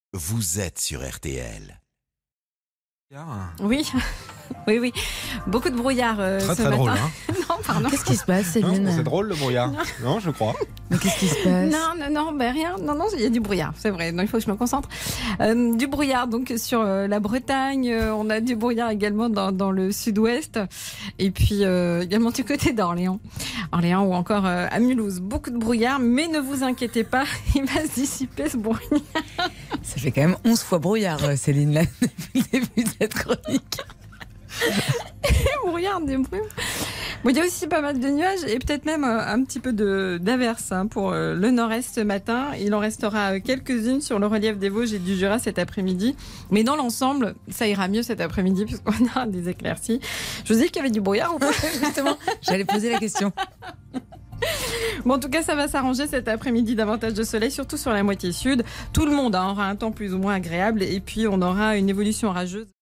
Vous êtes sur RTL. Oui, oui. Beaucoup de brouillard Très ce très matin. drôle. Non, pardon. Qu'est-ce qui se passe, Non, Céline? c'est drôle le brouillard. Non, je crois. Mais qu'est-ce qui se passe? Non, rien. Non, il y a du brouillard, c'est vrai. Non, il faut que je me concentre. Du brouillard donc sur la Bretagne. On a du brouillard également dans le sud-ouest. Et puis également du côté d'Orléans. Orléans ou encore à Mulhouse. Beaucoup de brouillard, mais ne vous inquiétez pas, il va se dissiper ce brouillard. Ça fait quand même 11 fois brouillard, Céline, là, depuis le début de cette chronique. Brouillard, des brumes. Bon, il y a aussi pas mal de nuages et peut-être même un petit peu d'averses pour le nord-est ce matin. Il en restera quelques-unes sur le relief des Vosges et du Jura cet après-midi. Mais dans l'ensemble, ça ira mieux cet après-midi puisqu'on a des éclaircies. Je vous ai dit qu'il y avait du brouillard ou pas? Justement, j'allais poser la question. Bon, en tout cas, ça va s'arranger cet après-midi, davantage de soleil, surtout sur la moitié sud. Tout le monde aura un temps plus ou moins agréable et puis on aura une évolution orageuse.